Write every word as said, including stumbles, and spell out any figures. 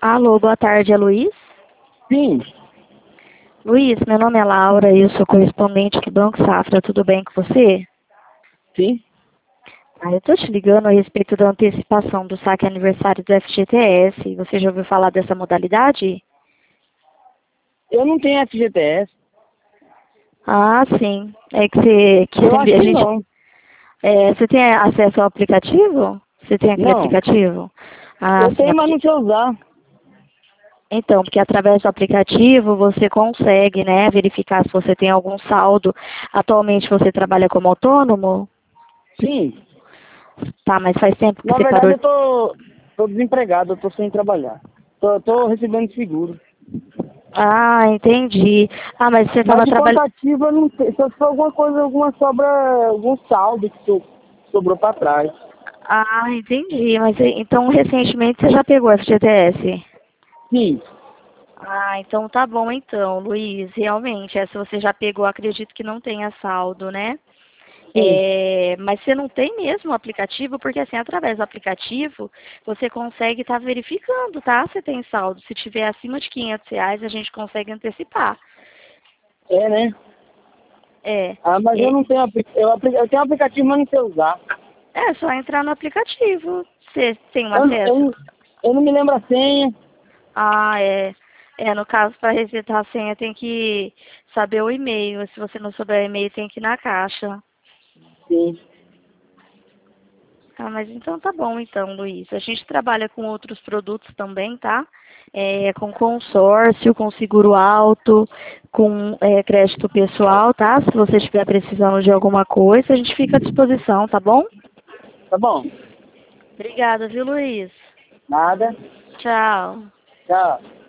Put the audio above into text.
Alô, boa tarde, é Luiz? Sim, Luiz, meu nome é Laura e eu sou correspondente do Banco Safra, tudo bem com você? sim. Ah, eu estou te ligando a respeito da antecipação do saque aniversário do F G T S. Você já ouviu falar dessa modalidade? Eu não tenho F G T S. Ah, sim. É que você, que Eu você- acho a que gente, não. é, você tem acesso ao aplicativo? Você tem aquele Não. aplicativo? Ah, Eu sim. é tenho, mas porque- não sei usar. Então, porque através do aplicativo você consegue, né, verificar se você tem algum saldo. Atualmente você trabalha como autônomo? Sim. Tá, mas faz tempo que Na você verdade, parou. eu tô, tô desempregado, eu tô sem trabalhar. Tô, tô recebendo seguro. Ah, entendi. Ah, mas você Mas estava de trabalhando. conta ativa, eu não sei. Só se for alguma coisa, alguma sobra, algum saldo que so- sobrou pra trás. Ah, entendi. Mas e- então recentemente você já pegou F G T S? Sim. Ah, então tá bom então, Luiz. Realmente, essa você já pegou, acredito que não tenha saldo, né? Sim. É, mas você não tem mesmo o aplicativo, porque assim, através do aplicativo, você consegue estar verificando, tá? Se tem saldo. Se tiver acima de quinhentos reais, a gente consegue antecipar. É, né? É. Ah, mas eu E- não tenho apli- eu, apli- eu tenho aplicativo, mas não sei usar. É só entrar no aplicativo. Você tem um Eu, não- eu, acesso? não- eu não me lembro a senha. Ah, é. É, no caso, para resetar a senha, tem que saber o e-mail. Se você não souber o e-mail, tem que ir na caixa. Sim. Ah, mas então tá bom, então, Luiz. A gente trabalha com outros produtos também, tá? É, com consórcio, com seguro alto, com é, crédito pessoal, tá? Se você estiver precisando de alguma coisa, a gente fica à disposição, tá bom? Tá bom? Obrigada, viu, Luiz? Nada. Tchau. Tchau.